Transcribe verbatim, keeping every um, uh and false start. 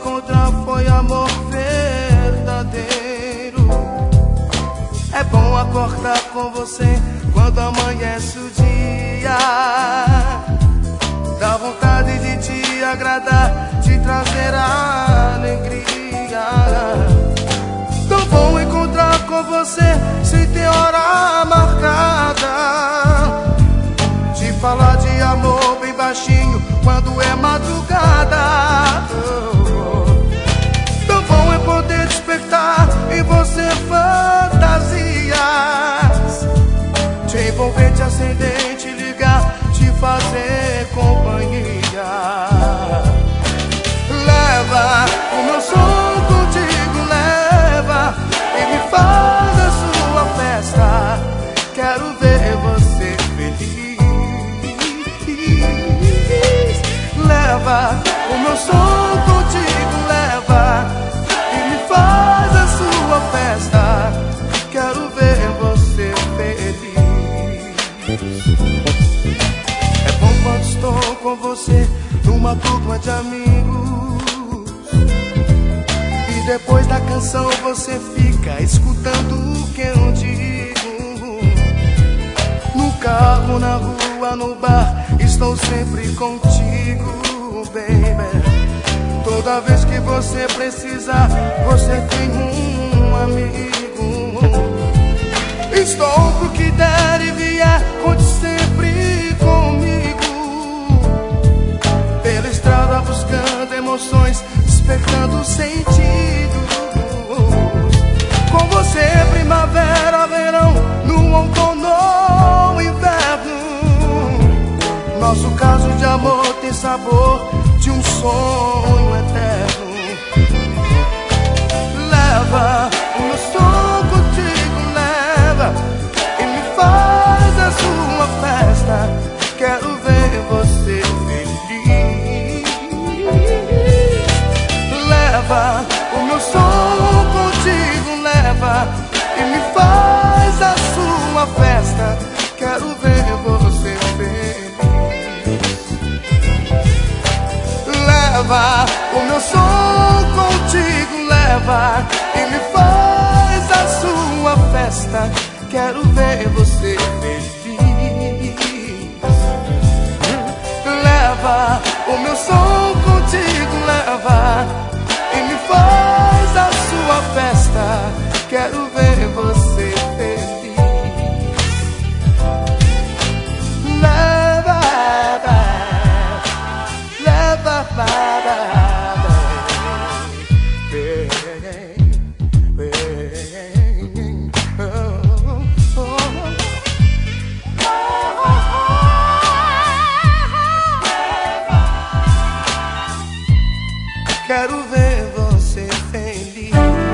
encontrar foi amor verdadeiro. É bom acordar com você quando amanhece o dia. Dá vontade de te agradar, de trazer a alegria. Tão bom encontrar com você sem ter hora marcada, de falar de amor bem baixinho quando é madrugada. Tão bom é poder despertar em você fantasias, te envolver, te acender, te ligar, te fazer companhia. Leva o meu som contigo, leva e me faz a sua festa. Quero ver você feliz. Leva o meu som contigo, leva e me faz a sua festa. Quero ver você feliz. É bom quando estou com você numa turma de amigos, e depois da canção você fica escutando o que eu digo. No carro, na rua, no bar, estou sempre contigo, baby. Toda vez que você precisar, você tem um amigo. Estou pro que der e vier, conte sempre comigo. Pela estrada buscando emoções, despertando sentidos. Com você primavera, verão, no outono ou inverno. Nosso caso de amor tem sabor de um sonho eterno. Leva o meu som contigo, leva e me faz a sua festa. Quero ver você feliz. Leva o meu som contigo, leva e me faz a sua festa. Quero ver você feliz. Leva o meu som contigo, leva e me faz a sua festa. Quero ver você feliz. Leva o meu som contigo, leva e me faz a sua festa. Quero ver você feliz. Leva, leva, leva. Quero ver você feliz.